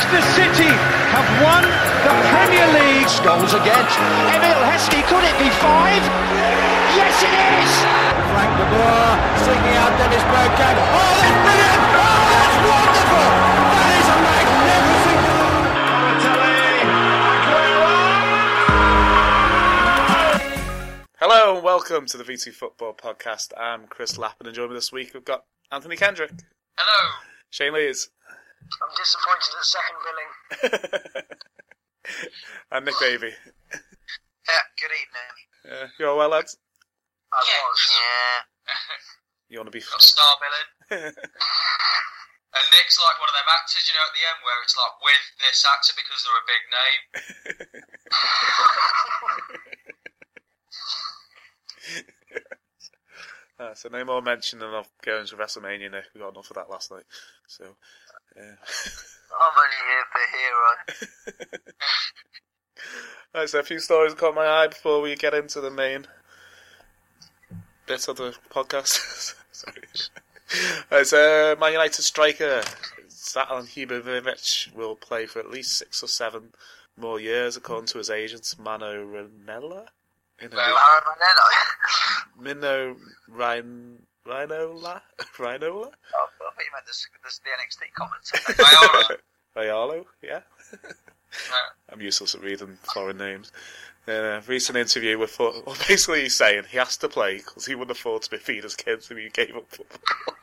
Manchester City have won the Premier League. Goals again. Emil Heskey, could it be 5? Yes, it is! Frank de Boer seeking out Dennis Bergkamp. Oh, that's brilliant! Oh, that's wonderful! That is a magnificent goal! Hello and welcome to the VT Football Podcast. I'm Chris Lappin and joining me this week we've got Anthony Kendrick. Hello. Shane Lees. I'm disappointed at second billing. And Nick Davey. Yeah, good evening. You all well, lads? I was. Yeah. You want to be... Got star billing. And Nick's like one of them actors, you know, at the end where it's like, with this actor because they're a big name. So no more mentioning of going to WrestleMania, Nick. We got enough of that last night. So, I'm only here for hero. Right, so a few stories caught my eye before we get into the main bit of the podcast. Sorry. Right, so Man United striker Zlatan Ibrahimovic will play for at least 6 or 7 more years, according to his agent Mano Ranella. Mino Rinola? Oh, I thought you meant the NXT commentator. Rayalo, yeah. I'm useless at reading foreign names. In a recent interview with basically he's saying he has to play because he wouldn't afford to feed his kids if he gave up football.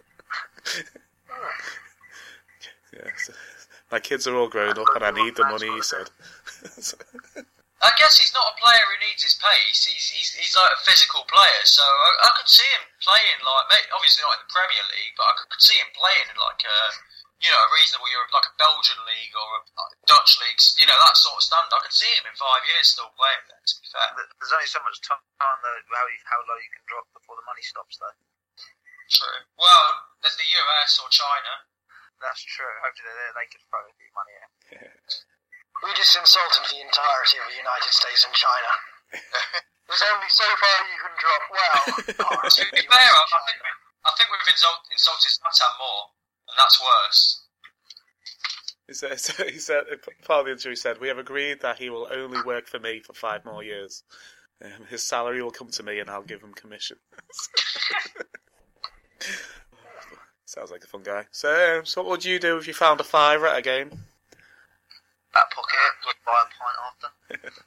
Yeah, so, my kids are all grown up and I need the money, he said. I guess he's not a player who needs his pace. He's like a physical player, so I could see him playing obviously not in the Premier League, but I could see him playing in like a reasonable Europe, like a Belgian league or a Dutch league, that sort of standard. I could see him in 5 years still playing there. To be fair, there's only so much time though how low you can drop before the money stops, though. True. Well, there's the US or China. That's true. Hopefully they could throw a bit of money in. We just insulted the entirety of the United States and China. There's only so far you can drop. Well, to be fair, I think we've insulted Zlatan more, and that's worse. He said, part of the interview said, we have agreed that he will only work for me for 5 more years. His salary will come to me and I'll give him commission. Sounds like a fun guy. So what would you do if you found a fiver at a game? Back pocket, would buy a pint after.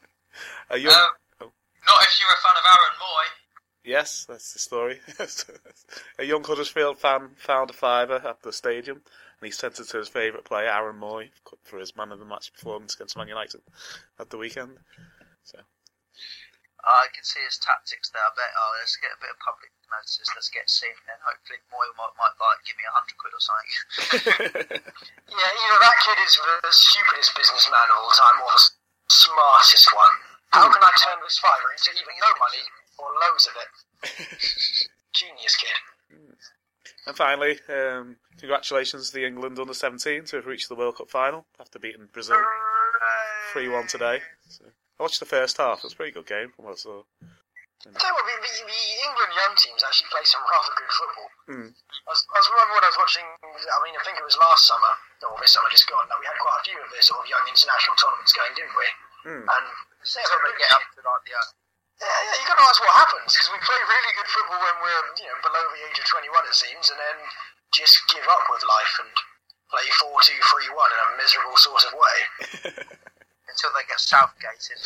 Not if you're a fan of Aaron Moy. Yes, that's the story. A young Huddersfield fan found a fiver at the stadium and he sent it to his favourite player, Aaron Moy, for his man of the match performance against Man United at the weekend. So I can see his tactics there. I bet, let's get a bit of public notice, let's get seen, and hopefully Moy might give me £100 or something. Yeah, either that kid is the stupidest businessman of all time or the smartest one. How can I turn this fiver into even no money or loads of it? Genius kid. And finally, congratulations to the England under-17 to have reached the World Cup final after beating Brazil 3-1 today. So, I watched the first half. It was a pretty good game from what I saw. The England young teams actually play some rather good football. I remember when I was watching, I think it was last summer, or this summer just gone, we had quite a few of the sort of young international tournaments going, didn't we? And so they get up to like the... Yeah, you got to ask what happens, because we play really good football when we're below the age of 21, it seems, and then just give up with life and play 4-2-3-1 in a miserable sort of way. Until they get Southgated.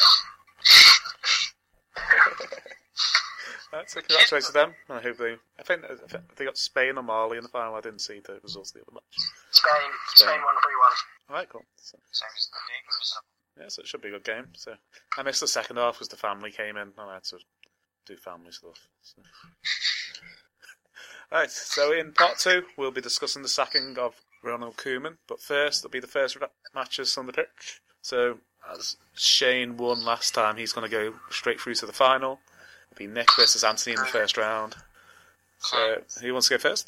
So congratulations to them. I hope I think they got Spain or Mali in the final. I didn't see the results of the other match. Spain won 3-1. Alright, cool. Same as the England result. Yeah, so it should be a good game. So I missed the second half because the family came in. I had to do family stuff. So. Alright, so in part 2, we'll be discussing the sacking of Ronald Koeman. But first, it'll be the first matches on the pitch. So, as Shane won last time, he's going to go straight through to the final. It'll be Nick versus Anthony in the first round. So, who wants to go first?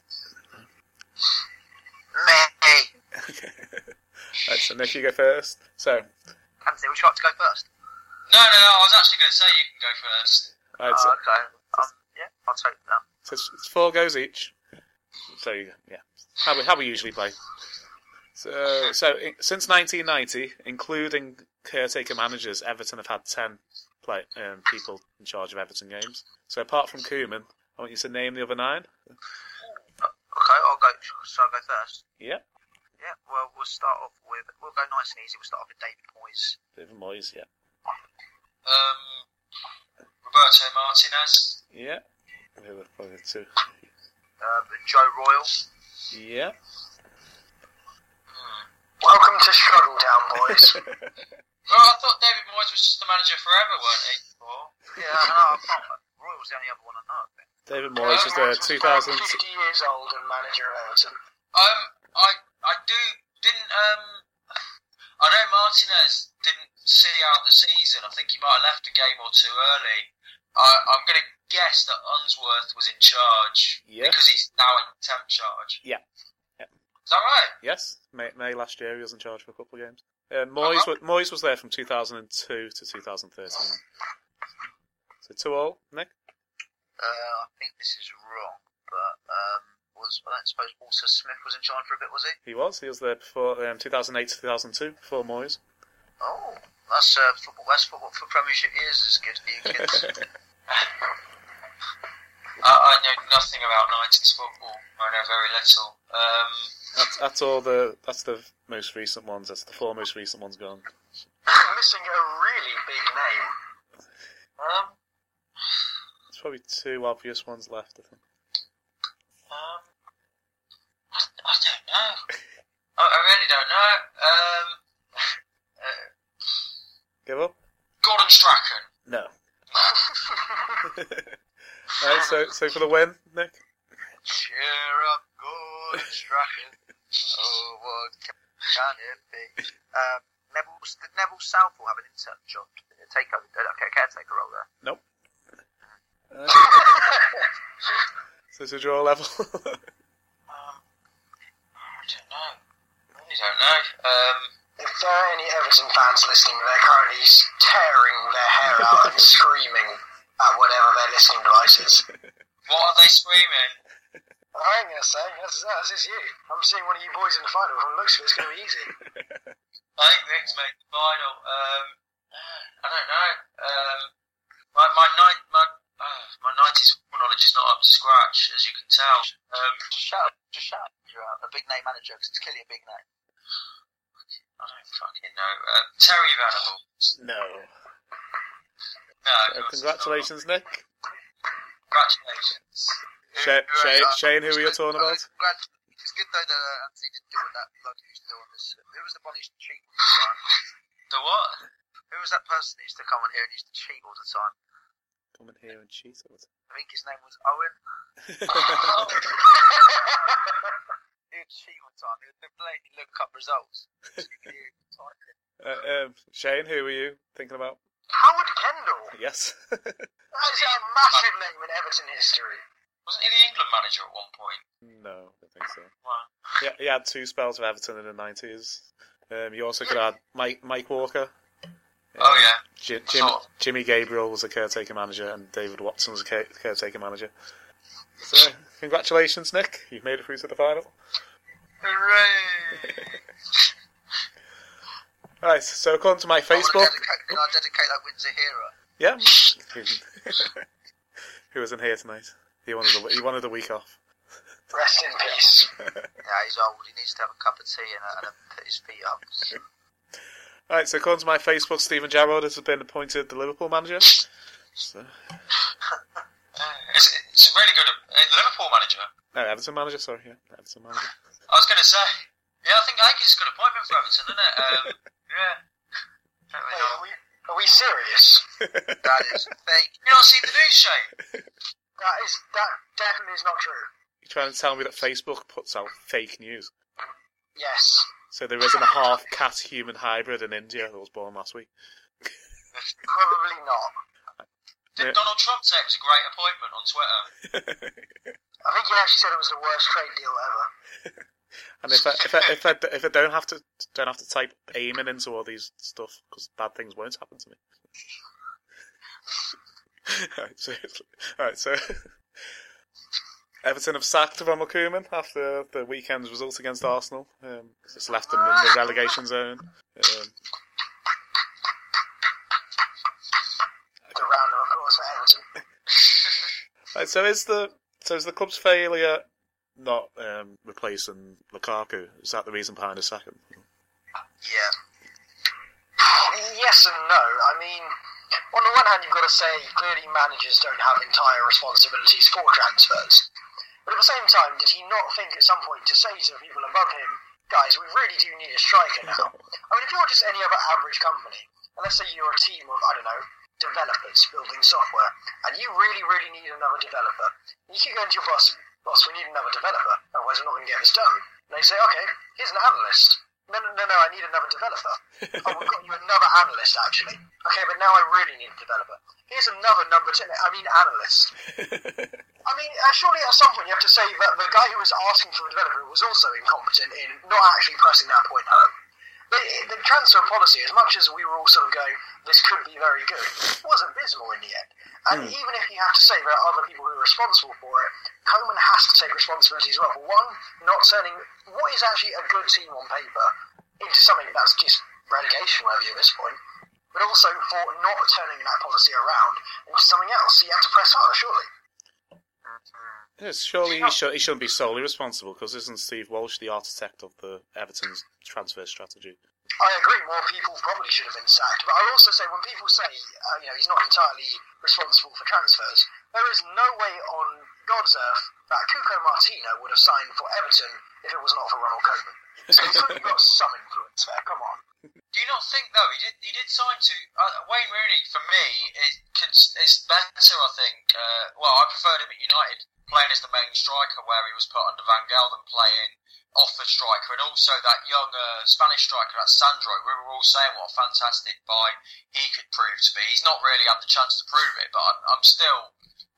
Me. Okay. Right, so Nick, you go first. So, Anthony, would you like to go first? No, I was actually going to say you can go first. Right, so, okay. Yeah, I'll take that. So it's 4 goes each. So, yeah. How we usually play. Since 1990, including caretaker managers, Everton have had 10 people in charge of Everton games. So apart from Koeman, I want you to name the other 9. Okay, I'll go. So I'll go first. Yeah. Yeah. Well, we'll go nice and easy. We'll start off with David Moyes. David Moyes, yeah. Roberto Martinez. Yeah. Who were probably the 2? Joe Royle. Yeah. Welcome to Struggle Down, boys. Well, I thought David Moyes was just the manager forever, weren't he? Yeah, no, Royle was the only other one I know. I think. David Moyes was the 2000. 50 years old and manager of Everton. I know Martinez didn't see out the season. I think he might have left a game or 2 early. I'm going to guess that Unsworth was in charge because he's now in temp charge. Yeah. Is that right? Yes. May last year he was in charge for a couple of games. Moyes was there from 2002 to 2013. So 2-2, Nick? I think this is wrong, but I don't suppose Walter Smith was in charge for a bit, was he? He was there before 2008 to 2002, before Moyes. Oh, that's football. That's football for Premiership years is good for you kids. I know nothing about 90s football. I know very little. That's the most recent ones. That's the 4 most recent ones gone. Missing a really big name. There's probably 2 obvious ones left, I think. I don't know. I really don't know. Give up? Gordon Strachan. No. Right, so for the win, Nick? Cheer up, Gordon Strachan. Oh, what can it be? Did Neville Southall have an intern job? Caretaker role there? Nope. So it's a draw level. I don't know. I really don't know. If there are any Everton fans listening, they're currently tearing their hair out and screaming at whatever their listening device is. What are they screaming? I ain't going to say. That's just you. I'm seeing one of you boys in the final. From the looks of it, it's going to be easy. I think Nick's made the final. I don't know. My 90s football knowledge is not up to scratch, as you can tell. Just shout you out. A big name manager, because it's clearly a big name. I don't fucking know. Terry Venables. No. No. Congratulations, Nick. Congratulations. Shane, who were you talking about? It's good though that Anthony didn't do what that bloke used to do on this. Who was the one who used to cheat all the time? The what? Who was that person who used to come on here and used to cheat all the time? Come in here and cheat all the time. I think his name was Owen. He would cheat all the time. He would blatantly look up results. Shane, who were you thinking about? Howard Kendall. Yes. That is a massive name in Everton history. Wasn't he the England manager at one point? No, I don't think so. Wow. Yeah, he had 2 spells of Everton in the 90s. You also could add Mike Walker. Oh yeah. Jimmy Gabriel was a caretaker manager, and David Watson was a caretaker manager. So, congratulations, Nick. You've made it through to the final. Hooray! Right, so according to my Facebook... Can I dedicate that win to Hera? Yeah. Who wasn't here tonight? He wanted the week off. Rest in peace. Yeah, he's old. He needs to have a cup of tea and put his feet up. Right, so according to my Facebook, Steven Gerrard has been appointed the Liverpool manager. So. It's a really good Liverpool manager. No, Everton manager, sorry. Yeah, Everton manager. I was going to say, I think it's a good appointment for Everton, isn't it? Yeah. Hey, are we serious? That is fake. You not seen the news, Shane? That definitely is not true. You're trying to tell me that Facebook puts out fake news? Yes. So there isn't a half cat-human hybrid in India that was born last week? Probably not. Did Donald Trump say it was a great appointment on Twitter? I think he actually said it was the worst trade deal ever. And if I don't have to type aiming into all these stuff, because bad things won't happen to me. Alright, so Everton have sacked Ronald Koeman after the weekend's result against Arsenal. It's left them in the relegation zone. A round of applause for Everton. Right, so is the club's failure not replacing Lukaku? Is that the reason behind his sacking? Yeah. Yes and no. I mean, on the one hand, you've got to say clearly managers don't have entire responsibilities for transfers. But at the same time, did he not think at some point to say to the people above him, guys, we really do need a striker now? I mean, if you're just any other average company, and let's say you're a team of, I don't know, developers building software, and you really, really need another developer, you keep going to your boss, we need another developer, otherwise we're not going to get this done. And they say, okay, here's an analyst. No, I need another developer. Oh, we've got you another analyst, actually. Okay, but now I really need a developer. Here's another analyst. I mean, surely at some point you have to say that the guy who was asking for a developer was also incompetent in not actually pressing that point home. The transfer policy, as much as we were all sort of going, this could be very good, was abysmal in the end. And even if you have to say there are other people who are responsible for it, Koeman has to take responsibility as well. For one, not turning what is actually a good team on paper into something that's just relegation worthy at this point, but also for not turning that policy around into something else. He had to press harder, surely. Yes, surely he shouldn't be solely responsible, because isn't Steve Walsh the architect of the Everton's transfer strategy? I agree, more people probably should have been sacked, but I'll also say when people say he's not entirely responsible for transfers, there is no way on God's earth that Cuco Martino would have signed for Everton if it was not for Ronald Koeman. So he's clearly got some influence there, come on. Do you not think though he did sign to Wayne Rooney? For me, is better. I think. I preferred him at United, playing as the main striker, where he was put under Van Gaal, than playing off the striker, and also that young Spanish striker, that Sandro. We were all saying what a fantastic buy he could prove to be. He's not really had the chance to prove it, but I'm still.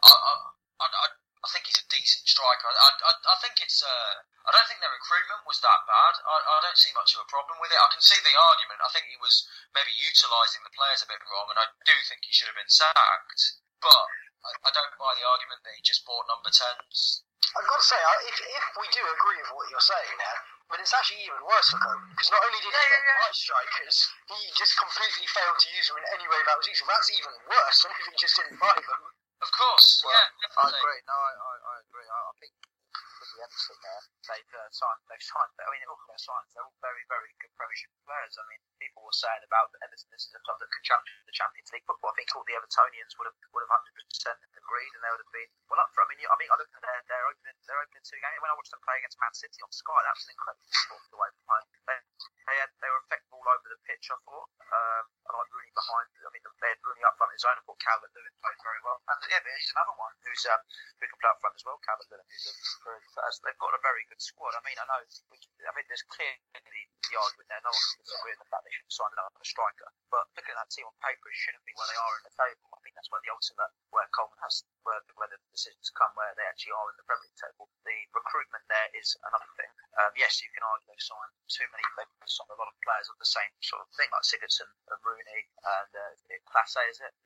I think he's a decent striker. I think it's. I don't think their recruitment was that bad. I don't see much of a problem with it. I can see the argument. I think he was maybe utilising the players a bit wrong, and I do think he should have been sacked. But I don't buy the argument that he just bought number 10s. I've got to say, if we do agree with what you're saying there, but it's actually even worse for Koeman, because not only did he get buy strikers, he just completely failed to use them in any way that was useful. That's even worse than if he just didn't buy them. Of course, well, yeah, definitely. I agree. No, I agree. I think with the Everton there, they've signed. I mean, all their signs, they're all very, very good Premiership players. I mean, people were saying about the Everton, this is a club that could challenge the Champions League football. I think all the Evertonians would have 100% agreed, and they would have been well up for it. I looked at their opening 2 games when I watched them play against Man City on Sky. That was an incredible football the way they played. They were effective all over the pitch, I thought. I like Rooney behind. I mean, they had Rooney up front in his own. I thought Calvert-Lewin played very well. And yeah, he's another one who can play up front as well. Calvert-Lewin, they've got a very good squad. I mean, there's clearly the argument there. No one can disagree with the fact they should sign another striker. But looking at that team on paper, it shouldn't be where they are in the table. I think that's where the ultimate, where Coleman has, where the decisions come, where they actually are in the Premier League table. The recruitment there is another thing. Yes, you can argue they've signed too many. They've signed a lot of players of the same sort of thing, like Sigurdsson and Rooney and Classe, is it?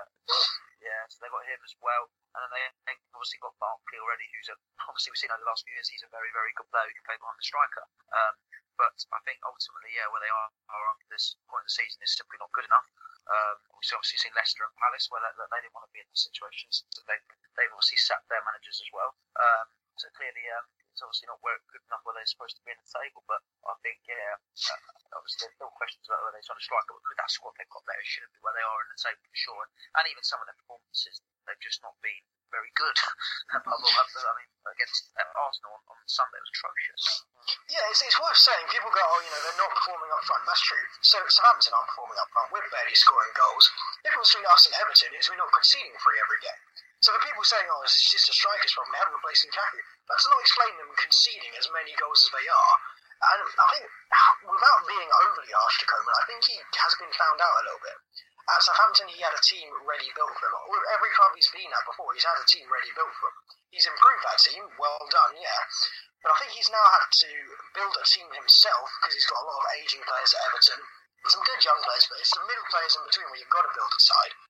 So they got him as well. And then they obviously got Barkley already, who's obviously we've seen over the last few years, he's a very, very good player who can play behind the striker. But I think ultimately, where they are after this point of the season is simply not good enough. We've obviously seen Leicester and Palace where they didn't want to be in those situations. So they've obviously sacked their managers as well. So clearly, it's obviously not good enough where they're supposed to be in the table. But I think, obviously there's still questions about whether they're trying to strike. But with that squad they've got there, it shouldn't be where they are in the table for sure. And even some of their performances, they've just not been very good. I mean, against Arsenal on Sunday was atrocious. Yeah, it's worth saying. People go, they're not performing up front. That's true. So Southampton aren't performing up front. We're barely scoring goals. The difference between us and Everton is we're not conceding 3 every game. So the people saying, it's just a striker's problem, they haven't replaced Lukaku, that does not explain them conceding as many goals as they are. And I think, without being overly harsh to Koeman, I think he has been found out a little bit. At Southampton, he had a team ready built for him. Every club he's been at before, he's had a team ready built for him. He's improved that team, well done, yeah. But I think he's now had to build a team himself, because he's got a lot of ageing players at Everton. Some good young players, but it's the middle players in between where you've got to build a side.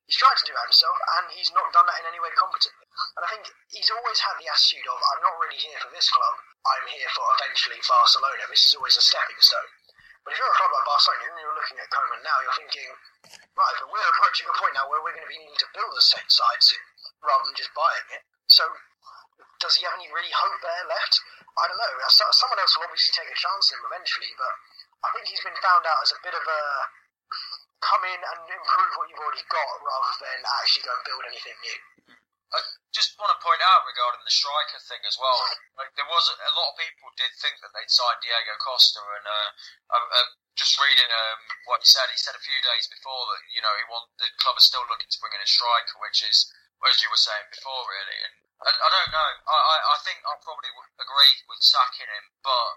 He's tried to do that himself, and he's not done that in any way competently. And I think he's always had the attitude of, I'm not really here for this club, I'm here for eventually Barcelona. This is always a stepping stone. But if you're a club like Barcelona and you're looking at Koeman now, you're thinking, right, but we're approaching a point now where we're going to be needing to build a set side soon, rather than just buying it. So, does he have any really hope there left? I don't know. Someone else will obviously take a chance on him eventually, but I think he's been found out as a bit of a come in and improve what you've already got rather than actually go and build anything new. I just want to point out regarding the striker thing as well. Like, there was a lot of people did think that they'd signed Diego Costa, and just reading what he said. He said a few days before that the club is still looking to bring in a striker, which is, as you were saying before, really. And I don't know. I think I probably would agree with sacking him, but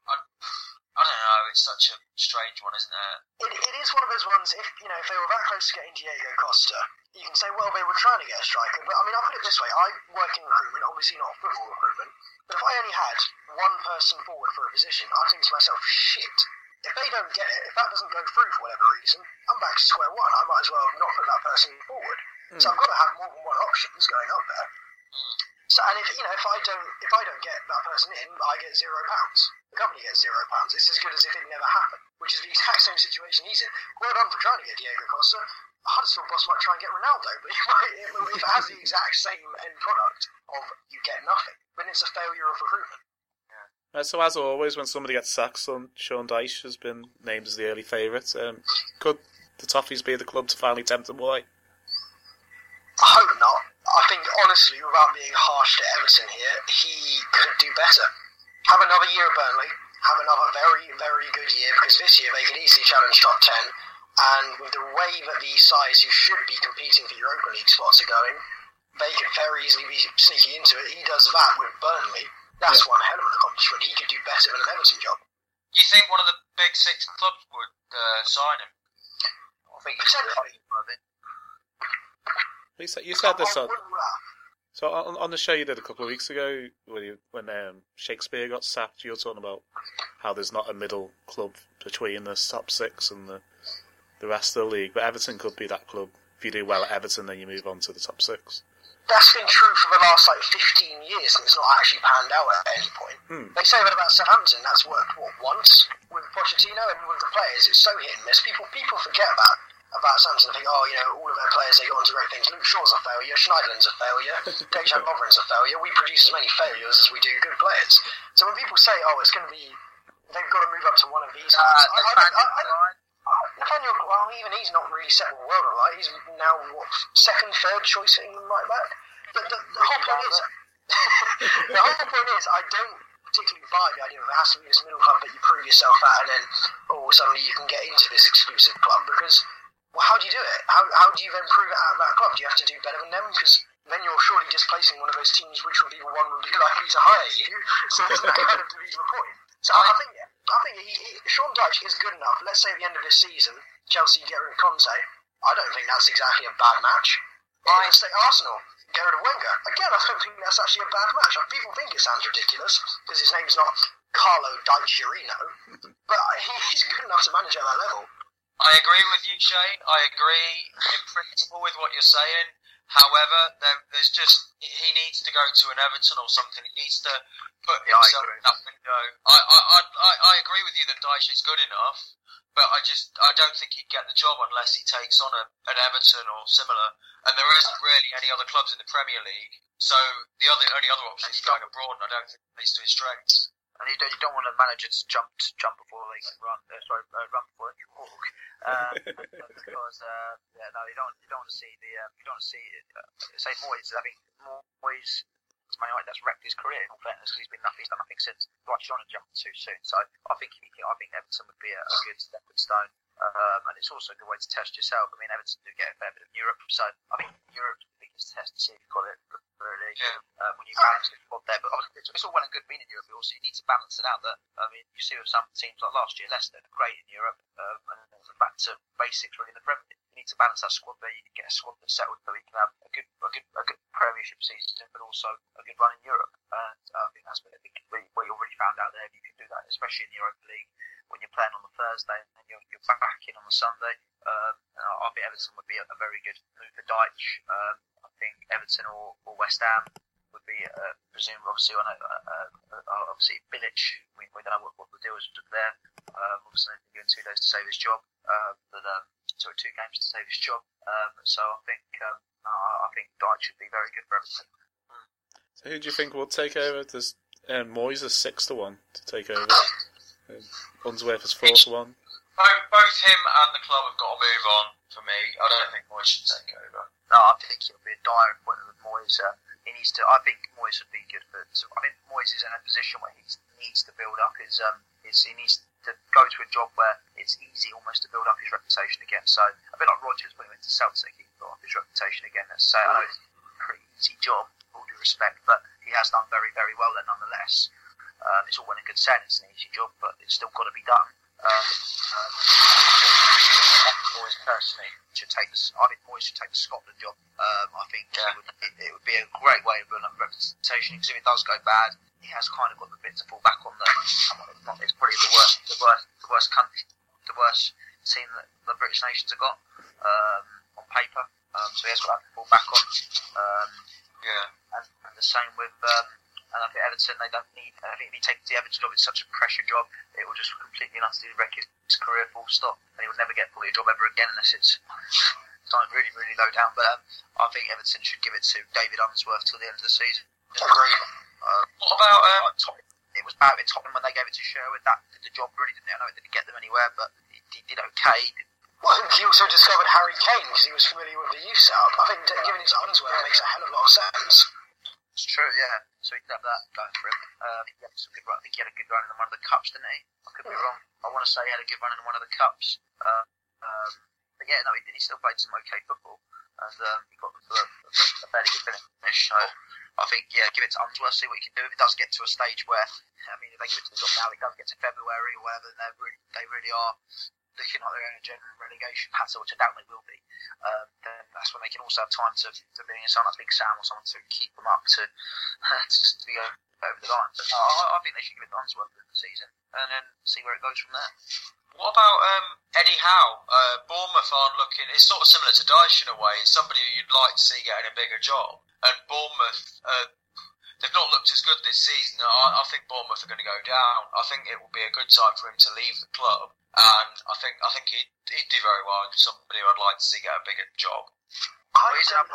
I don't know. It's such a strange one, isn't it? It is one of those ones. If they were that close to getting Diego Costa, you can say, well, they were trying to get a striker. But I mean, I'll put it this way: I work in recruitment, obviously not football recruitment. But if I only had one person forward for a position, I think to myself, shit. If they don't get it, if that doesn't go through for whatever reason, I'm back to square one. I might as well not put that person forward. So I've got to have more than one options going up there. So, and if I don't get that person in, I get £0. The company gets £0. It's as good as if it never happened, which is the exact same situation he's in. Well done for trying to get Diego Costa. Huddersfield boss might try and get Ronaldo, but if it has the exact same end product of you get nothing, then it's a failure of recruitment. So as always, when somebody gets sacked, Sean Dyche has been named as the early favourite. Could the Toffees be the club to finally tempt him away? I hope not. I think, honestly, without being harsh to Everton here, he could do better. Have another year at Burnley, have another very, very good year, because this year they could easily challenge top 10, and with the way that these sides who should be competing for Europa League spots are going, they could very easily be sneaking into it. He does that with Burnley. That's one hell of an accomplishment. He could do better than an Everton job. Do you think one of the big six clubs would sign him? I think he's You said this on... So on the show you did a couple of weeks ago, when Shakespeare got sacked, you were talking about how there's not a middle club between the top six and the rest of the league, but Everton could be that club. If you do well at Everton, then you move on to the top six. That's been true for the last 15 years, and it's not actually panned out at any point. They say that about Southampton. That's worked once with Pochettino, and with the players, it's so hit and miss. People forget about Southampton and think, all of their players, they go on to great things. Luke Shaw's a failure, Schneiderlin's a failure, Dejan Lovren's a failure. We produce as many failures as we do good players. So when people say, it's going to be, they've got to move up to one of these. Nathaniel, even he's not really settled the world alight. He's now, second, third choice at England right back. But the whole point is, I don't particularly buy the idea that there has to be this middle club that you prove yourself at, and then suddenly you can get into this exclusive club. Because, how do you do it? How do you then prove it out of that club? Do you have to do better than them? Because then you're surely displacing one of those teams which would be the one would be likely to hire you. So isn't that kind of defeats the point? So I think Sean Dyche is good enough. Let's say at the end of this season, Chelsea get rid of Conte. I don't think that's exactly a bad match. Let's say Arsenal get rid of Wenger. Again, I don't think that's actually a bad match. People think it sounds ridiculous because his name's not Carlo Dycherino, but he's good enough to manage at that level. I agree with you, Shane. I agree in principle with what you're saying. However, he needs to go to an Everton or something. He needs to put himself in that window. I agree with you that Dyche is good enough, but I don't think he'd get the job unless he takes on an Everton or similar. And there isn't really any other clubs in the Premier League, so the only other option is going abroad, and I don't think it plays to his strengths. And you don't want a manager to jump before they can run. Run before they can walk. Because you don't want to see say Moyes. I think Moyes, that's wrecked his career. In all fairness, because he's done nothing since. Right, Sean jumped too soon. So I think Everton would be a good stepping stone. And it's also a good way to test yourself. I mean, Everton do get a fair bit of Europe, so I think Europe's the biggest test to see if you've got it really. When you balance the squad there, but obviously it's all well and good being in Europe, but also you need to balance it out. That you see with some teams like last year, Leicester, great in Europe, and back to basics really in the Premier League. You need to balance that squad there. You can get a squad that's settled, so you can have a good good Premiership season, but also a good run in Europe. And I think that's what you already found out there. You can do that, especially in the Europa League when you're playing on the Thursday and you're back in on the Sunday. I think Everton would be a very good move for Dyche. I think Everton or West Ham would be presumed. Obviously, obviously Bilic. We don't know what the deal is there. Obviously, he's given 2 days to save his job. Two games to save his job. So I think Dyche should be very good for Everton. So who do you think will take over? There's Moyes is 6-1 to take over. Unsworth is 4-1. Both him and the club have got to move on for me. I don't think Moyes should take over. No, I think it'll be a dire appointment with Moyes. He needs to. I think Moyes would be good for. I think Moyes is in a position where he needs to build up his. He needs to go to a job where it's easy almost to build up his reputation again. So a bit like Rodgers when he went to Celtic, he built up his reputation again. Let's say I know it's a pretty easy job, all due respect, but he has done very, very well there nonetheless. It's all well and good saying it's an easy job, but it's still got to be done. Moyes personally should take this. I think Moyes should take the Scotland job. I think it would be a great way of building up representation. Because if it does go bad, he has kind of got the bit to fall back on. It's probably the worst country, the worst team that the British nations have got on paper. So he has got that to fall back on. And the same with. And I think Everton, they don't need. I think if he takes the Everton job, it's such a pressure job. It will just completely and utterly wreck his career. Full stop. And he will never get fully a job ever again unless it's starting really, really low down. But I think Everton should give it to David Unsworth till the end of the season. Agreed. What about it was bad with Tottenham when they gave it to Sherwood. That did the job really, didn't it? I know it didn't get them anywhere, but he did okay. Well, I think he also discovered Harry Kane because he was familiar with the youth setup. I think giving it to Unsworth makes a hell of a lot of sense. It's true, yeah. So he did have that going for him. He had some good run. I think he had a good run in one of the cups, didn't he? I could be wrong. I want to say he had a good run in one of the cups. But yeah, no, he still played some okay football, and he got a fairly good finish. So I think, yeah, give it to Unsworth, see what he can do. If it does get to a stage where, I mean, if they give it to the job now, it does get to February or whatever, then they really are looking like they're in a general relegation battle, which I doubt they will be. Then that's when they can also have time to bring in someone like Big Sam or someone to keep them up to be over the line. But I think they should give it to Unsworth for the season and then see where it goes from there. What about Eddie Howe? Bournemouth aren't looking. It's sort of similar to Dyche in a way. It's somebody who you'd like to see getting a bigger job. And Bournemouth, they've not looked as good this season. I think Bournemouth are going to go down. I think it will be a good time for him to leave the club. And I think he'd do very well. Somebody who I'd like to see get a bigger job. I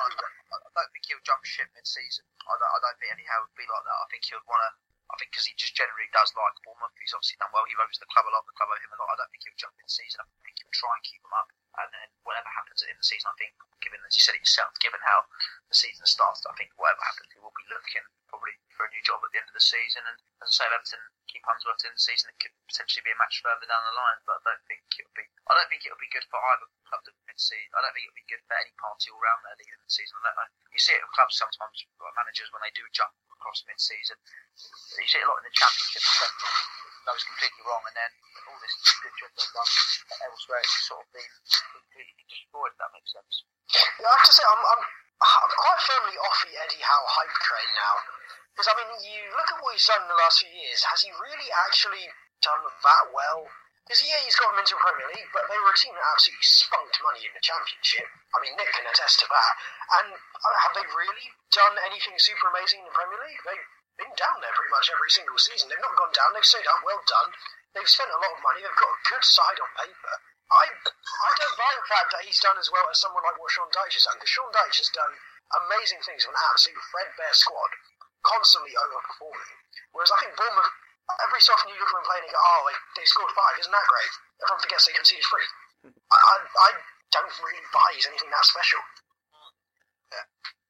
don't think he'll jump ship mid-season. I don't think Eddie Howe would be like that. I think he would want to. I think because he just generally does like Bournemouth. He's obviously done well. He owes the club a lot. The club owe him a lot. I don't think he'll jump mid-season. I think he'll try and keep them up. And then whatever happens in the season, I think, given as you said it yourself, given how the season starts, I think whatever happens, he will be looking probably for a new job at the end of the season. And as I say, if Everton keep Unsworth in the season, it could potentially be a match further down the line. But I don't think it'll be good for either club to mid-season. I don't think it'll be good for any party all round there leading the season. You see it in clubs sometimes, like managers when they do jump across mid-season. You see it a lot in the Championship. It goes completely wrong, and then all this good job they've done elsewhere, it's just sort of been completely destroyed. If that makes sense. Yeah, I have to say, I'm quite firmly off the Eddie Howe hype train now. Because, I mean, you look at what he's done in the last few years. Has he really actually done that well? Because, yeah, he's got them into the Premier League, but they were a team that absolutely spunked money in the Championship. I mean, Nick can attest to that. And have they really done anything super amazing in the Premier League? They've been down there pretty much every single season. They've not gone down. They've stayed up. Well done. They've spent a lot of money. They've got a good side on paper. I don't buy the fact that he's done as well as someone like what Sean Dyche has done, because Sean Dyche has done amazing things with an absolute threadbare squad, constantly overperforming. Whereas I think Bournemouth, every so often you look at them playing and go, oh, they scored 5, isn't that great? Everyone forgets they conceded 3. I don't really buy he's anything that special. Yeah.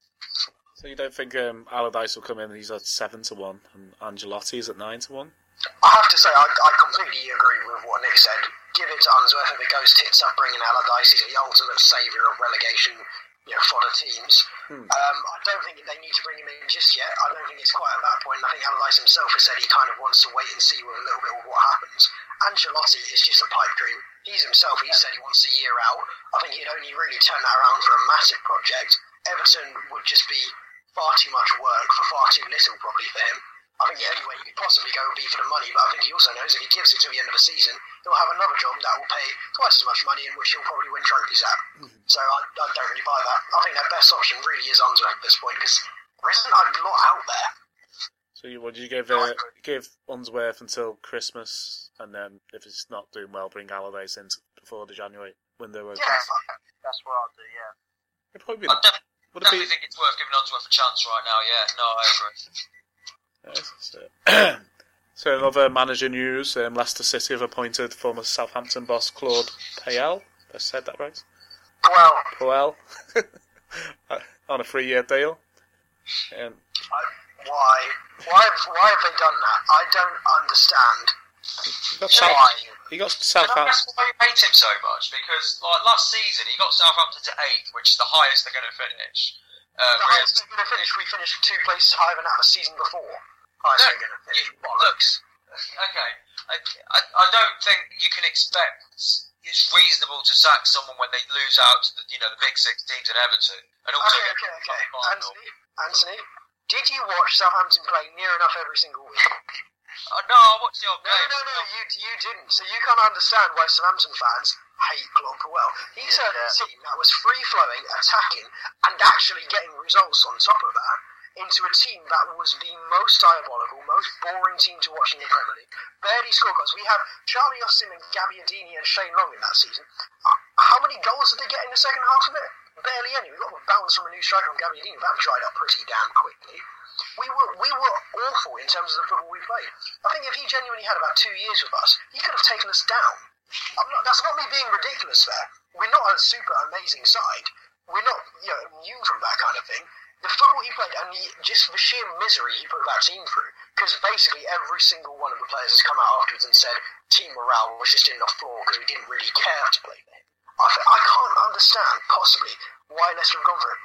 So you don't think Allardyce will come in and he's at 7-1 and Ancelotti's at 9-1? I have to say, I completely agree with what Nick said. Give it to Unsworth if it goes tits up, bringing Allardyce. He's the ultimate saviour of relegation, fodder teams. I don't think they need to bring him in just yet. I don't think it's quite at that point. I think Allardyce himself has said he kind of wants to wait and see with a little bit of what happens. Ancelotti is just a pipe dream. He said he wants a year out. I think he'd only really turn that around for a massive project Everton would just be far too much work for far too little, probably, for him. I think the only way he could possibly go would be for the money, but I think he also knows if he gives it to the end of the season, he'll have another job that will pay twice as much money, in which he'll probably win trophies at. So I don't really buy that. I think their best option really is Unsworth at this point, because there isn't a lot out there. So what did you give Unsworth until Christmas, and then if it's not doing well, bring Allardyce in before the January window opens? Yeah, that's what I'll do, yeah. It'd probably be, I definitely think it's worth giving Unsworth a chance right now, yeah. No, I agree. So another manager news, Leicester City have appointed former Southampton boss Claude Puel. I said that right? Puel. On a 3-year deal. Why have they done that? I don't understand. He got Can I Southampton. guess why you hate him so much? Because like last season, he got Southampton to 8th, which is the highest they're going to finish. We finished 2 places higher than that the season before. Bollocks. Okay, I don't think you can expect it's reasonable to sack someone when they lose out to the big 6 teams in Everton. And also Okay. Anthony, did you watch Southampton play near enough every single week? No, I watched the old game. No, you didn't. So you can't understand why Southampton fans hate Claude Puel. He turned a team that was free-flowing, attacking, and actually getting results on top of that into a team that was the most diabolical, most boring team to watch in the Premier League. Barely scored goals. We have Charlie Austin and Gabbiadini and Shane Long in that season. How many goals did they get in the second half of it? Barely any. We got a bounce from a new striker on Gabbiadini. That dried up pretty damn quickly. We were awful in terms of the football we played. I think if he genuinely had about 2 years with us, he could have taken us down. That's not me being ridiculous there. We're not a super amazing side. We're not immune from that kind of thing. The football he played, and just the sheer misery he put that team through, because basically every single one of the players has come out afterwards and said team morale was just in the floor because we didn't really care to play there. I can't understand possibly why Leicester have gone for it.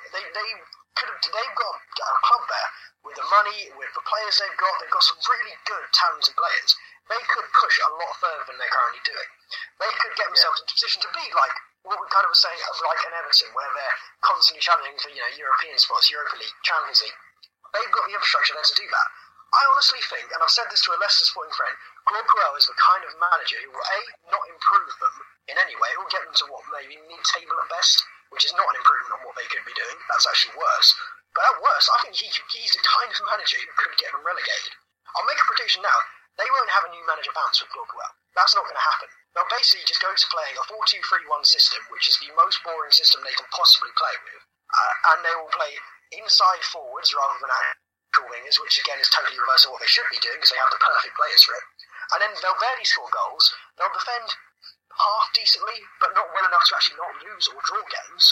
They've got a club there with the money, with the players they've got some really good, talented players. They could push a lot further than they're currently doing. They could get themselves into a position to be like what we kind of were saying, like an Everton, where they're constantly challenging for European spots, Europa League, Champions League. They've got the infrastructure there to do that. I honestly think, and I've said this to a Leicester supporting friend, Claude Puel is the kind of manager who will not improve them in any way. It will get them to what maybe mid-table at best, which is not an improvement on what they could be doing. That's actually worse. But at worst, I think he's the kind of manager who could get them relegated. I'll make a prediction now. They won't have a new manager bounce with Claude Puel. That's not going to happen. They'll basically just go to playing a 4-2-3-1 system, which is the most boring system they can possibly play with. And they will play inside forwards rather than actual wingers, which again is totally reverse of what they should be doing because they have the perfect players for it. And then they'll barely score goals. They'll defend half decently, but not well enough to actually not lose or draw games.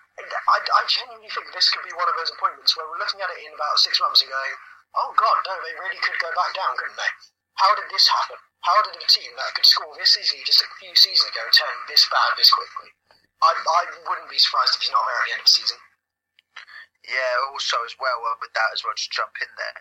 I genuinely think this could be one of those appointments where we're looking at it in about 6 months and going, oh God, no, they really could go back down, couldn't they? How did this happen? How did a team that could score this easily just a few seasons ago turn this bad this quickly? I wouldn't be surprised if he's not there at the end of the season. Yeah, also as well, with that as well, just jump in there.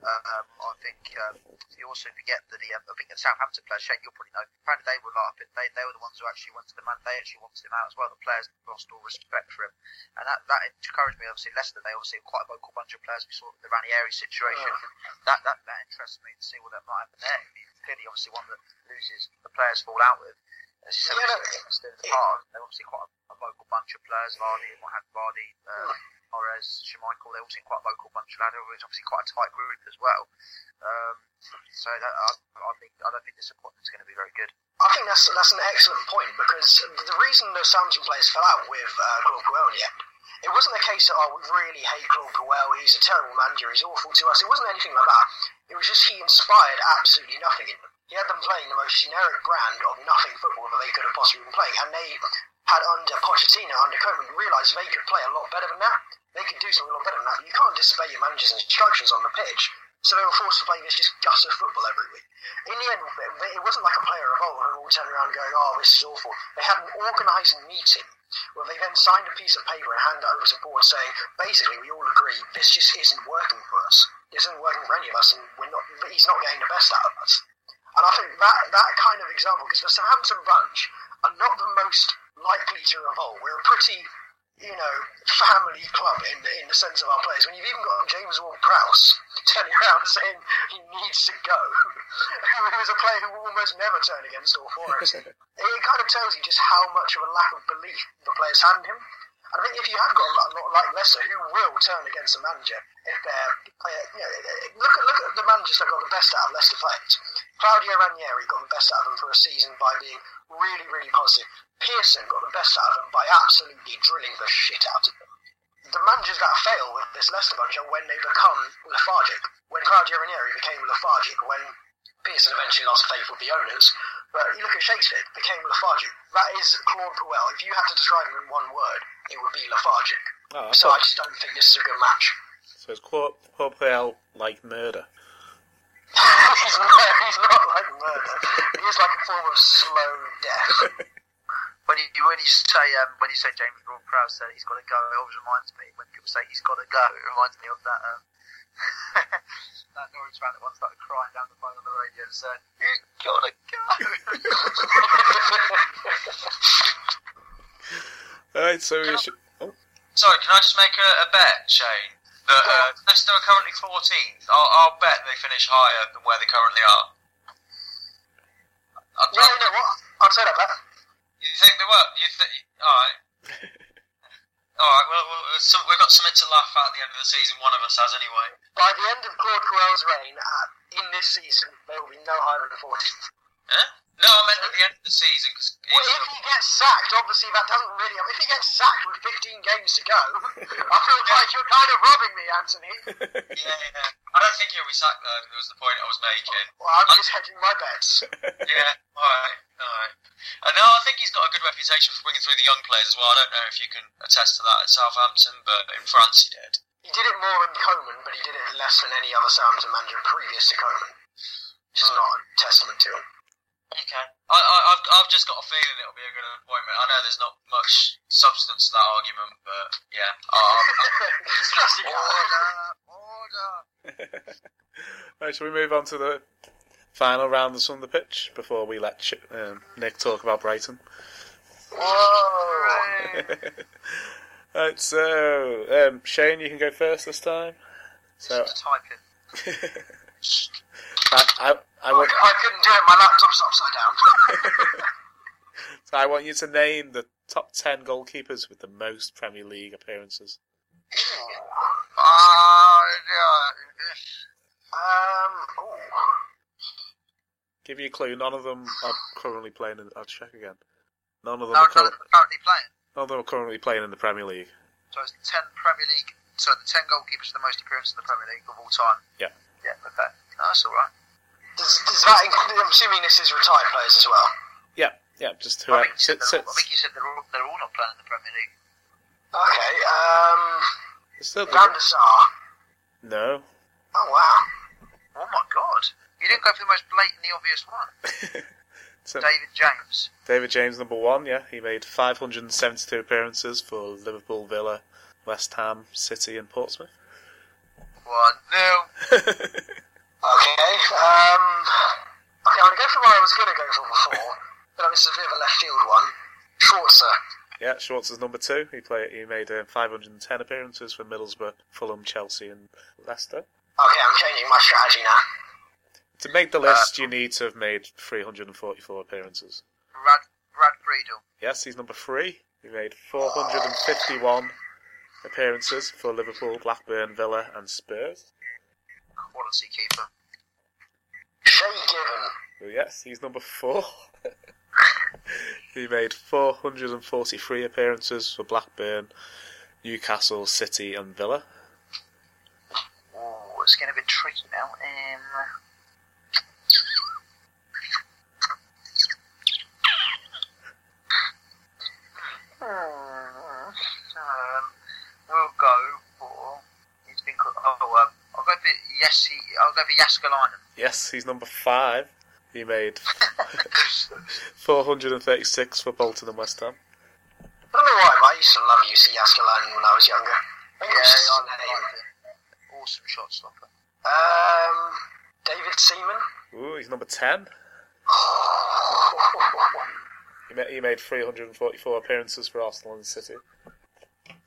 I think you also forget that I think the Southampton players, Shane, you'll probably know, apparently they were they were the ones who actually wanted him out. They actually wanted him out as well. The players lost all respect for him, and that encouraged me. Obviously, Leicester, they obviously quite a vocal bunch of players. We saw the Ranieri situation. That interests me to see what that might happen there. He's clearly, obviously, one that loses the players fall out with. As you said, they're obviously quite a vocal bunch of players. Vardy, Torres, Schmeichel, they all seem quite a vocal bunch of lads. It's obviously quite a tight group as well. So I don't think this appointment's going to be very good. I think that's an excellent point, because the reason the Southampton players fell out with Claude Puel in the end, it wasn't a case of, we really hate Claude Puel, he's a terrible manager, he's awful to us. It wasn't anything like that. It was just he inspired absolutely nothing in them. He had them playing the most generic brand of nothing football that they could have possibly been playing, and they had under Pochettino, under Koeman, realised they could play a lot better than that. They could do something a lot better than that. You can't disobey your manager's instructions on the pitch. So they were forced to play this just gutter football every week. In the end, it wasn't like a player revolt and all turning around going, oh, this is awful. They had an organised meeting where they then signed a piece of paper and handed it over to the board saying, basically, we all agree this just isn't working for us. This isn't working for any of us, and he's not getting the best out of us. And I think that kind of example, because the Southampton bunch are not the most likely to revolt. We're a pretty family club in the sense of our players. When you've even got James Ward-Prowse turning around and saying he needs to go, who was a player who will almost never turn against all four of us. It kind of tells you just how much of a lack of belief the players had in him. And I think if you have got a lot like Leicester, who will turn against a manager if they're, look at the managers that got the best out of Leicester players. Claudio Ranieri got the best out of him for a season by being really, really positive. Pearson got the best out of them by absolutely drilling the shit out of them. The managers that fail with this Leicester bunch are when they become lethargic. When Claudio Ranieri became lethargic, when Pearson eventually lost faith with the owners. But you look at Shakespeare, became lethargic. That is Claude Puel. If you had to describe him in one word, it would be lethargic. So I just don't think this is a good match. So is Claude Puel like murder? He's not like murder. He is like a form of slow death. When you say James Ward-Prowse said he's got to go, it always reminds me when people say he's got to go. It reminds me of that that Norwich fan that once started crying down the phone on the radio and said, "He's got to go." Alright, so we should. Oh. Sorry, can I just make a bet, Shane? That Leicester are currently 14th. I'll bet they finish higher than where they currently are. You know what? I'll say that bet. You think they will? Alright. Alright, well, we've got something to laugh at the end of the season, one of us has anyway. By the end of Claude Puel's reign, in this season, there will be no higher than 14th. Huh? No, I meant at the end of the season. Cause well, if he gets sacked, obviously that doesn't really... If he gets sacked with 15 games to go, I feel like you're kind of robbing me, Anthony. Yeah. I don't think he'll be sacked, though. That was the point I was making. Well, I'm just hedging my bets. Yeah, alright. No, I think he's got a good reputation for bringing through the young players as well. I don't know if you can attest to that at Southampton, but in France he did. He did it more in Coman, but he did it less than any other Southampton manager previous to Coman. Which is not a testament to him. Okay. I've just got a feeling it'll be a good appointment. I know there's not much substance to that argument, but yeah. Order. Right, shall we move on to the final round that's on the pitch before we let Nick talk about Brighton? Whoa! Right, so Shane, you can go first this time. So Just type it. I want. I couldn't do it. My laptop's upside down. So I want you to name the top 10 goalkeepers with the most Premier League appearances. Give you a clue. None of them are currently playing. I'll check again. None of them are currently playing. None of them are currently playing in the Premier League. So it's 10 Premier League. So the 10 goalkeepers with the most appearances in the Premier League of all time. Yeah. Yeah. Okay. No, that's all right. Does that include? I'm assuming this is retired players as well. Yeah. Just who? I think you said they're all not playing in the Premier League. Okay. Van der Sar. No. Oh wow. Oh my God! You didn't go for the most blatantly obvious one. So, David James. David James, number 1. Yeah, he made 572 appearances for Liverpool, Villa, West Ham, City, and Portsmouth. 1-0. Okay, I'm going to go for what I was going to go for before, but this is a bit of a left field one. Schwarzer. Yeah, Schwartzer's number 2. He made 510 appearances for Middlesbrough, Fulham, Chelsea, and Leicester. Okay, I'm changing my strategy now. To make the list, you need to have made 344 appearances. Brad Friedel. Yes, he's number 3. He made 451 appearances for Liverpool, Blackburn, Villa, and Spurs. Quality keeper. Shay Given. Well, yes, he's number 4. He made 443 appearances for Blackburn, Newcastle, City, and Villa. Oh, it's getting a bit tricky now. We'll go for. He's been. I'll go for Jaskalainen. Yes, he's number 5. He made 436 for Bolton and West Ham. I don't know why, but I used to love UC Jaskalainen when I was younger. I liked it. Awesome shot stopper. David Seaman. Ooh, he's number 10. He made 344 appearances for Arsenal and City.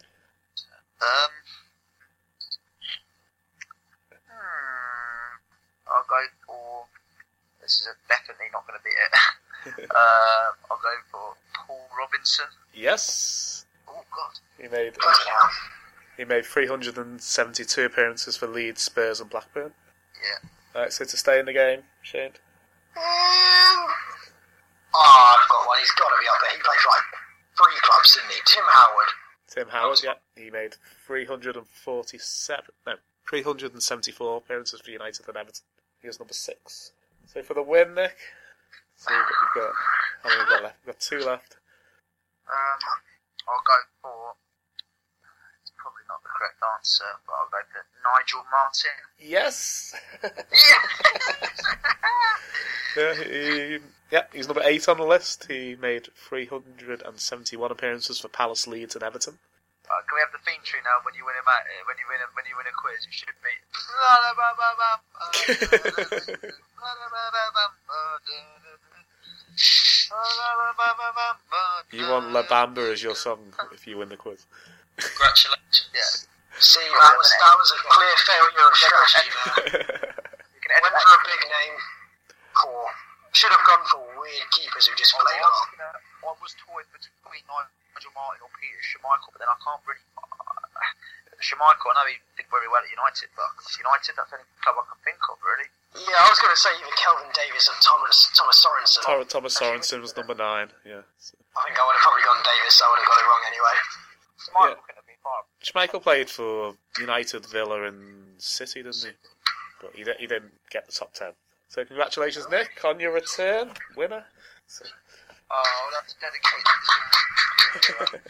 I'll go for. This is definitely not going to be it. I'll go for Paul Robinson. Yes. Oh God. He made 372 appearances for Leeds, Spurs, and Blackburn. Yeah. Right, so to stay in the game, Shane. I've got one. He's got to be up there. He played for like 3 clubs, didn't he? Tim Howard. Tim Howard, yeah. He made 374 appearances for United and Everton. He was number 6. So for the win, Nick, see what we've got. How many we've got left? We've got 2 left. I'll go for. It's probably not the correct answer, but I'll go for Nigel Martin. Yes! Yeah. He's number 8 on the list. He made 371 appearances for Palace, Leeds, and Everton. Can we have the theme tune now when you win a quiz? It should be. You want La Bamba as your song if you win the quiz. Congratulations. Yeah. See, that was a clear failure of strategy there. Went for a big name. Poor. Should have gone for weird keepers who just played off. I was toyed between Nigel Martin or Peter Schmeichel, but then I can't really. Schmeichel, I know he did very well at United, but United, that's the only club I can think of, really. Yeah, I was going to say either Kelvin Davis or Thomas Sorensen. Thomas Sorensen was number 9, yeah. I think I would have probably gone Davis, so I would have got it wrong anyway. Schmeichel couldn't have been far. Schmeichel played for United, Villa, and City, didn't he? But he didn't get the top 10. So congratulations, Nick, on your return, winner. So. I'll have to dedicate this.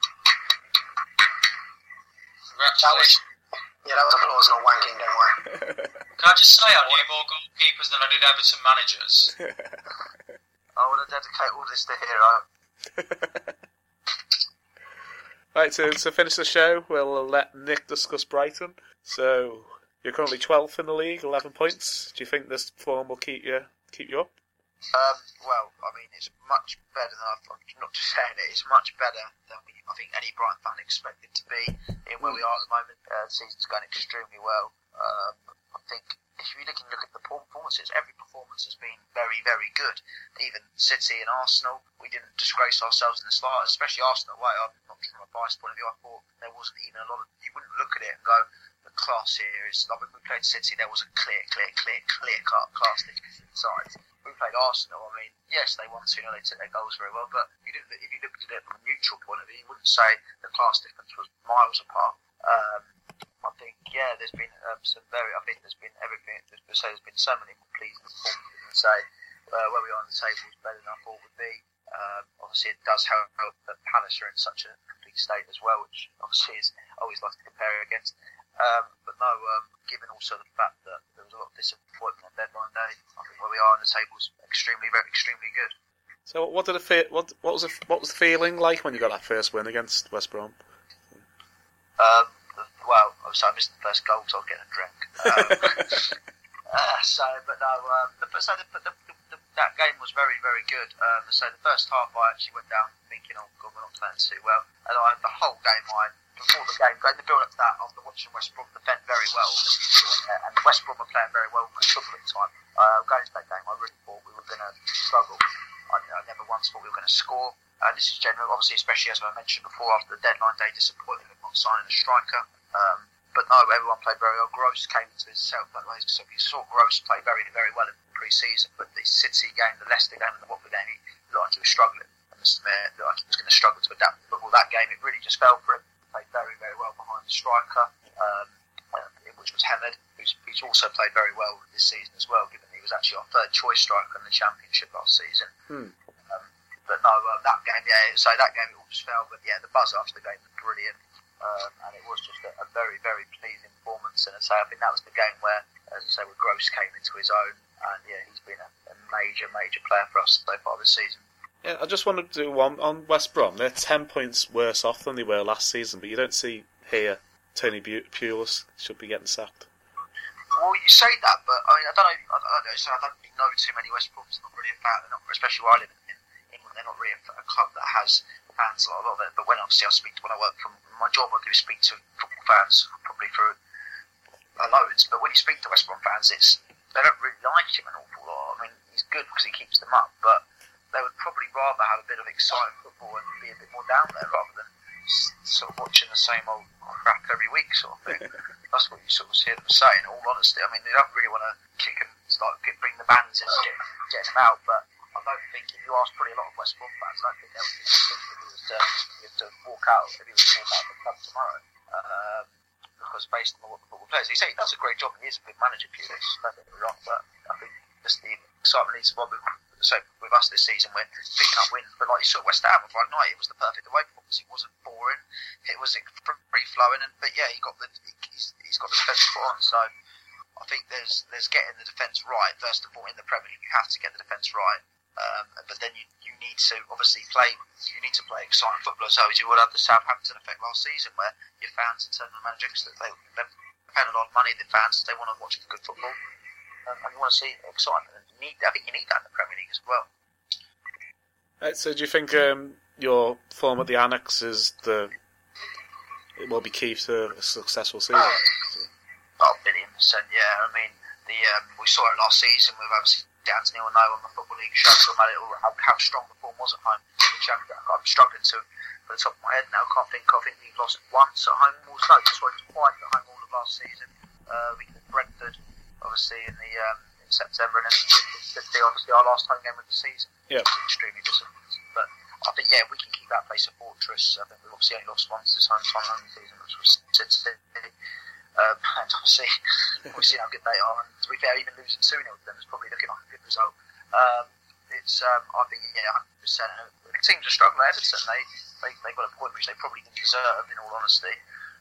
Congratulations. That was applause, not wanking, don't worry. Can I just say I knew more goalkeepers than I did Everton managers? I want to dedicate all this to Hero. Right, to finish the show, we'll let Nick discuss Brighton. So, you're currently 12th in the league, 11 points. Do you think this form will keep you up? Well, I mean, it's much better than I'm not just saying it. It's much better than I think any Brighton fan expected to be in where we are at the moment. The season's going extremely well. I think if you look at the performances, every performance has been very, very good. Even City and Arsenal, we didn't disgrace ourselves in the slightest, especially Arsenal. Not from a biased point of view, I thought there wasn't even a lot of. You wouldn't look at it and go, the class here is like when we played City, there was a clear cut class sides. We played Arsenal. I mean, yes, they won 2-0. They took their goals very well, but if you looked at it from a neutral point of view, you wouldn't say the class difference was miles apart. I think, there's been I think there's been everything. There's been so many pleasing performances, and say where we are on the table is better than I thought would be. Obviously, it does help that Palace are in such a complete state as well, which obviously is always like to compare against. But no, given also the fact that there was a lot of disappointment on deadline day, I think where we are on the table is extremely good. So, what was the feeling like when you got that first win against West Brom? Well, obviously I missed the first goal, so I'll get a drink. That game was very, very good. So the first half, I actually went down thinking, "Oh God, we're not playing too well." And the whole game, before the game, going the build up to that, after watching West Brom defend very well, and West Brom were playing very well, control at the time. Going into that game, I really thought we were going to struggle. I never once thought we were going to score. This is general, obviously, especially as I mentioned before, after the deadline day disappointment of not signing a striker. But no, everyone played very well. Gross came into himself that way. So you saw Gross play very, very well in the pre-season. But the City game, the Leicester game, and the Watford game, he looked like he was struggling. And looked like he was going to struggle to adapt. But with that game, it really just fell for him. He played very, very well behind the striker, which was Hamed, who's also played very well this season as well, given he was actually our third choice striker in the Championship last season. But no, that game, so that game it all just fell. But the buzz after the game was brilliant. And it was just a very, very pleasing performance. And I think that was the game where, as I say, where Gross came into his own. And he's been a major, major player for us so far this season. Yeah, I just wanted to do one on West Brom. They're 10 points worse off than they were last season, but you don't see here Tony Pulis should be getting sacked. Well, you say that, but I mean, I don't know. So I don't really know too many West Broms. Not really a fan, especially where I live in England. They're not really a club that has fans a lot of it. But when obviously when I work from my job, I do speak to football fans probably through loads. But when you speak to West Brom fans, they don't really like him an awful lot. I mean, he's good because he keeps them up, but they would probably rather have a bit of exciting football and be a bit more down there rather than sort of watching the same old crap every week sort of thing. That's what you sort of hear them say, in all honesty. I mean, they don't really want to kick and bring the bands in and get them out, but I don't think, if you ask probably a lot of West Brom fans, I don't think they would be pleased if he was to walk out of the club tomorrow. Because based on what the football players, he does a great job and he is a good manager, Pulis, don't get me wrong, but I think just the excitement needs to with us this season, we're picking up wins, but like you saw West Ham on Friday night, it was the perfect away performance. It wasn't boring, it was free flowing, but yeah, he's got the defence put on. So I think there's getting the defence right first of all in the Premier League. You have to get the defence right, but then you need to obviously play. You need to play exciting football as well as you would have the Southampton effect last season, where your fans and certain managers they depend on money. The fans, they want to watch good football. And you want to see excitement. And I think you need that in the Premier League as well. So do you think your form at the Annex will be key to a successful season? Oh, 1,000,000%, yeah. I mean, we saw it last season with obviously Dan's Neil No on the Football League show, how strong the form was at home. I'm struggling to, for the top of my head now, I think we've lost once at home. Also, twice at home all of last season. We did Brentford, obviously in September, and then obviously our last home game of the season. Yeah, extremely disappointing. But I think we can keep that place a fortress. I think we've obviously only lost once this home season, which was City. And obviously we've seen how good they are. And to be fair, even losing 2-0 to them is probably looking like a good result. I think 100%. The teams are struggling. Everton, they got a point which they probably didn't deserve, in all honesty.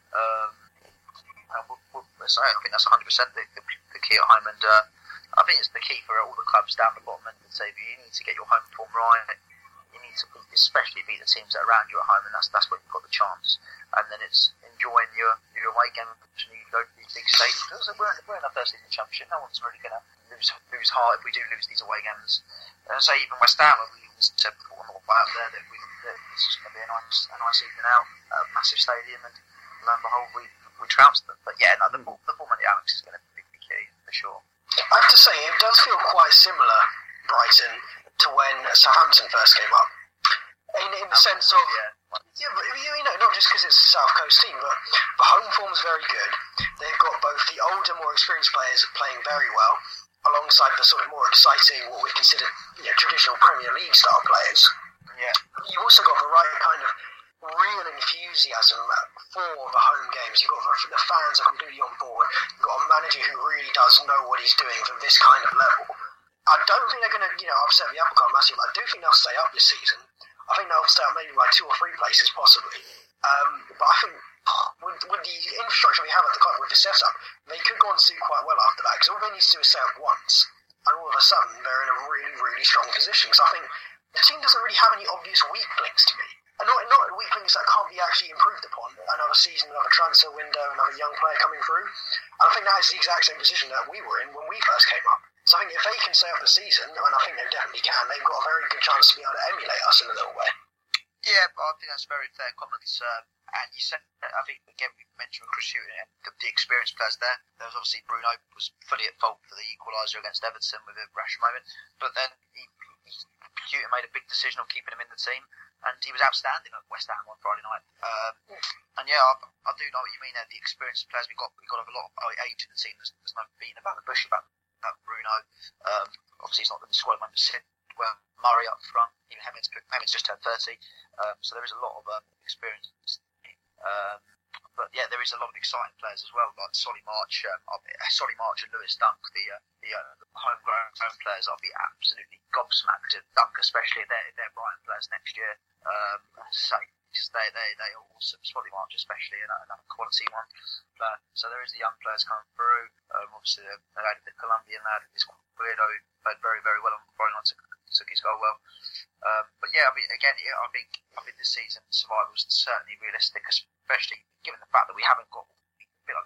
So I think that's 100% the key at home, and I think it's the key for all the clubs down the bottom end of the table. You need to get your home form right. You need to especially beat the teams that are around you at home, and that's where you've got the chance. And then it's enjoying your away game when you go to these big stadiums. Because we're in the first division championship. No one's really going to lose heart if we do lose these away games. And so even West Ham, we said before on the way up there that this is going to be a nice evening out, a massive stadium, and lo and behold, we trounced them. But yeah, no, the form of the Alex is going to be the key for sure. I have to say, it does feel quite similar, Brighton, to when Southampton first came up. In the sense of, but not just because it's a South Coast team, but the home form's very good. They've got both the older, more experienced players playing very well, alongside the sort of more exciting, what we consider traditional Premier League style players. Yeah. You've also got the right kind of real enthusiasm for the home games. You've got the fans are completely on board. You've got a manager who really does know what he's doing for this kind of level. I don't think they're going to, upset the apple cart massively. I do think they'll stay up this season. I think they'll stay up maybe by 2 or 3 places possibly. But I think with the infrastructure we have at the club, with the setup, they could go on to do quite well after that, because all they need to do is stay up once, and all of a sudden they're in a really, really strong position. So I think the team doesn't really have any obvious weak links to me. And not weak links that can't be actually improved upon. Another season, another transfer window, another young player coming through. And I think that is the exact same position that we were in when we first came up. So I think if they can stay up the season, and I think they definitely can, they've got a very good chance to be able to emulate us in a little way. Yeah, I think that's very fair comments. And you said, I think, again, we mentioned Chris Hughton and the experienced players there. There was obviously Bruno was fully at fault for the equaliser against Everton with a rash moment. But then Hughton made a big decision of keeping him in the team. And he was outstanding at West Ham on Friday night. And yeah, I do know what you mean there. The experienced players, we've got a lot of age in the team. There's no beating about the bush about Bruno. Obviously, he's not in the squad member. Well, Murray up front. Even Hemmings just turned 30. So there is a lot of experience. But yeah, there is a lot of exciting players as well, like Solly March and Lewis Dunk, the homegrown players. I'll be absolutely gobsmacked at Dunk, especially if they're Brighton players next year. They are awesome. Solly March especially, another quality one. So there is the young players coming through. Obviously, the Colombian lad is weirdo, played very, very well on Friday night, took his goal well. But yeah, I mean, again, I think this season's survival is certainly realistic, especially given the fact that we haven't got, a bit like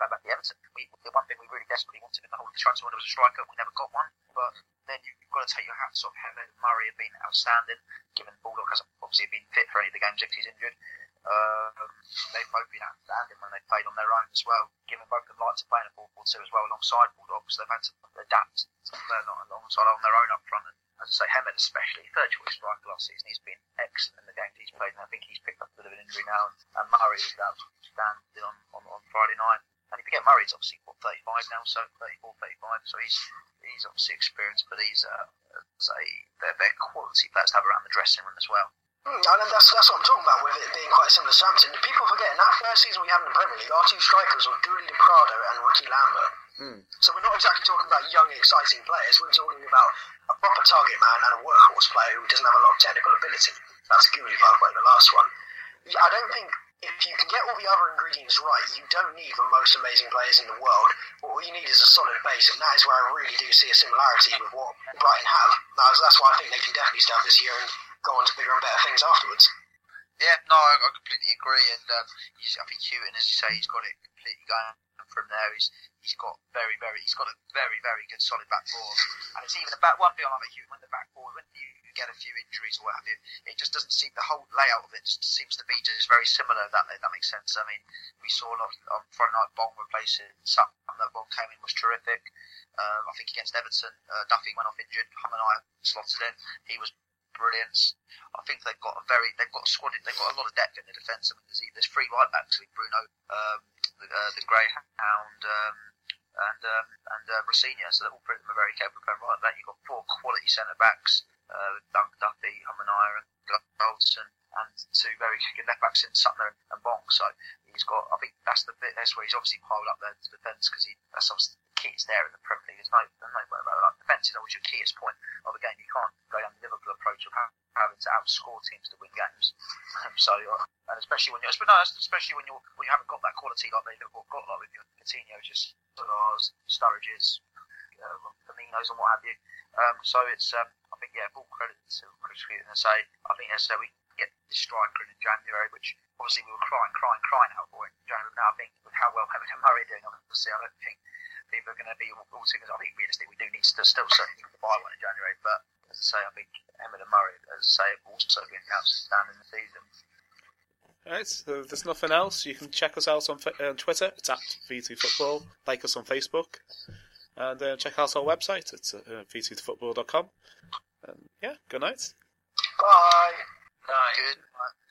going back to Everton, the one thing we really desperately wanted in the whole of the transfer window was a striker. We never got one, but then you've got to take your hats off. Hemed and Murray have been outstanding, given Bulldog hasn't obviously been fit for any of the games if he's injured. They've both been outstanding when they've played on their own as well, given both of them like to play in a 4-4-2 as well alongside Bulldogs. They've had to adapt to play alongside on their own up front. And as I say, Hemed especially, third choice striker last season, he's been excellent in the games he's played, and I think he's picked up a bit of an injury now. And Murray was outstanding on Friday night. And if you get Murray's obviously 35 now, so 34, 35, so he's obviously experienced, but he's they're quality players to have around the dressing room as well. And that's what I'm talking about with it being quite similar to Southampton. People forget in that first season we had in the Premier League, our two strikers were Dooley DePrado and Ricky Lambert. So we're not exactly talking about young, exciting players. We're talking about a proper target man and a workhorse player who doesn't have a lot of technical ability. That's Dooley, by the way, the last one. I don't think if you can get all the other ingredients right, you don't need the most amazing players in the world. All you need is a solid base, and that is where I really do see a similarity with what Brighton have. That's why I think they can definitely start this year and go on to bigger and better things afterwards. Yeah, no, I completely agree, and I think Houghton, as you say, he's got it completely going from there. He's got a very, very good solid back four, and it's even about one thing I like Houghton when the back four, when you get a few injuries or what have you, it just doesn't seem, the whole layout of it just seems to be just very similar. That makes sense. I mean, we saw a lot on Friday night. Bong replacing Sutton. That Bong came in was terrific. I think against Everton, Duffy went off injured. Humaniah slotted in. He was brilliant. I think they've got a squad. They've got a lot of depth in the defence. I mean, there's three right backs with Bruno, the Greyhound, and Rosenior. So all three of them are very capable of playing right back. You've got four quality centre backs, Duffy, Humaniah, and Goldson, and two very good left backs in Sutton and Bong. So he's got. I think that's the bit. That's where he's obviously piled up their defence, because that's obviously the key is there in the Premier League. There's no way about that. Defence is always your keyest point of a game. You can't go down the Liverpool approach of having to outscore teams to win games. And especially when you haven't got that quality like they Liverpool got, like with your Coutinho, just Sturridges, Firminos, and what have you. So it's I think full credit to Chris Hughton. And say I think as we get this striker in January, which obviously we were crying out for in January. Now I think with how well Hemed and Murray are doing, obviously I don't think people are going to be all too. I think realistically we do need to still certainly need to buy one in January, but as I say, I think Hemed and Murray, as I say, have also been outstanding this season. Alright, so if there's nothing else, you can check us out on Twitter. It's at VT Football. Like us on Facebook, and check out our website. It's vtfootball.com. Yeah, good night. Bye. Night. Good.